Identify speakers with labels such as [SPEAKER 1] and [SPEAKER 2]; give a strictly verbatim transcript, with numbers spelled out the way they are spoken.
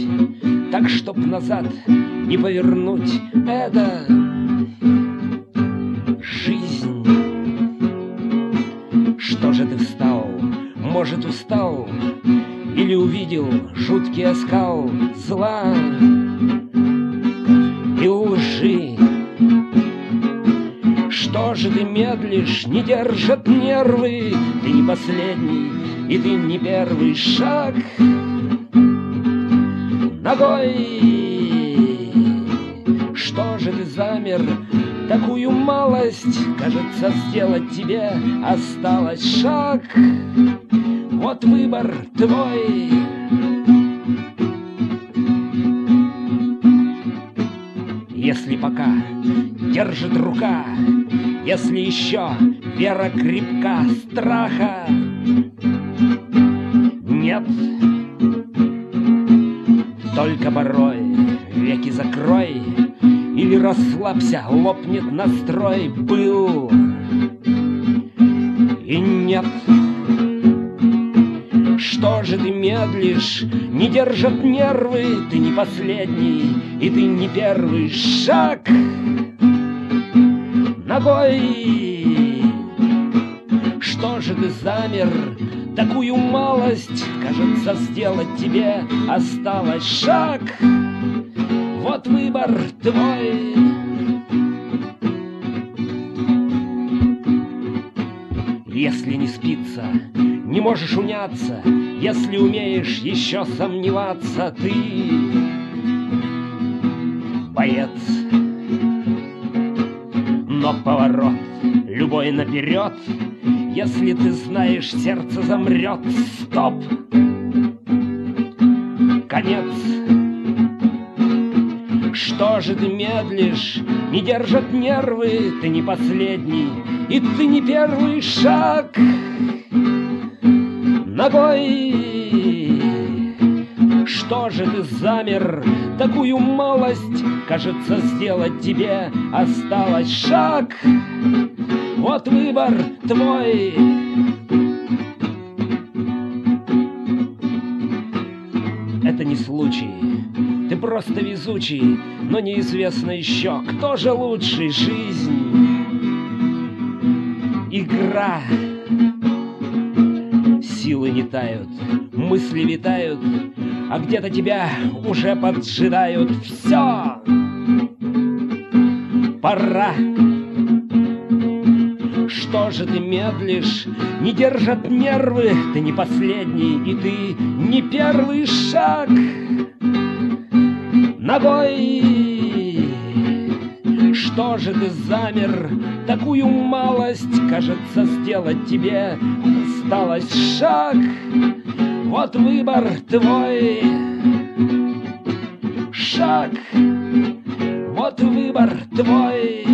[SPEAKER 1] так, чтоб назад не повернуть. Это жизнь. Что же ты встал? Может, устал? Или увидел жуткий оскал зла и лжи? Что же ты медлишь? Не держат нервы. Ты не последний, и ты не первый шаг ногой. Что же ты замер? Такую малость, кажется, сделать тебе осталось шаг. Вот выбор твой. Если пока держит рука, если еще вера крепка, страха нет. Только порой веки закрой, или расслабься, лопнет настрой. Был и нет. Что же ты медлишь? Не держат нервы. Ты не последний, и ты не первый шаг ногой. Что же ты замер? Такую малость, кажется, сделать тебе осталось шаг. Вот выбор твой. Если не спится, не можешь уняться, если умеешь еще сомневаться, ты боец. Но поворот любой наперед, если ты знаешь, сердце замрет. Стоп! Конец! Что же ты медлишь? Не держат нервы. Ты не последний, и ты не первый шаг ногой. Что же ты замер? Такую малость, кажется, сделать тебе осталось шаг. Вот выбор твой. Это не случай, ты просто везучий, но неизвестно еще, кто же лучший. Жизнь, игра. Силы не тают, мысли витают, а где-то тебя уже поджидают. Все, пора. Что же ты медлишь? Не держат нервы. Ты не последний, и ты не первый шаг ногой. Что же ты замер? Такую малость, кажется, сделать тебе осталось шаг. Вот выбор твой. Шаг. Вот выбор твой.